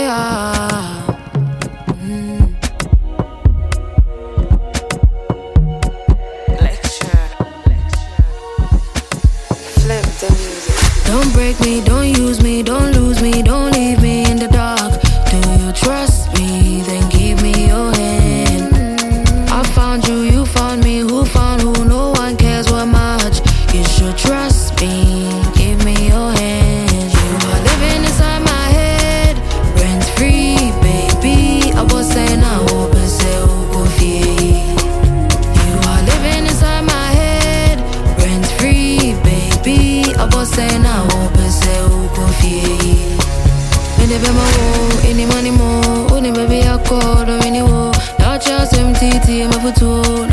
Don't break me, don't use me, don't lose me, don't leave me in the dark. Do you trust me? Then give me your hand. I found you, you found me, who found who? No one cares what much. You should trust me, give me your hand. You are living inside my head, rent free, baby. I was saying I hope and say go fee. You are living inside my head, rent free, baby. I was saying I hope and say go fee. When they be my wo, any money more, only baby I call, don't any wo. Now just MTT, my photo.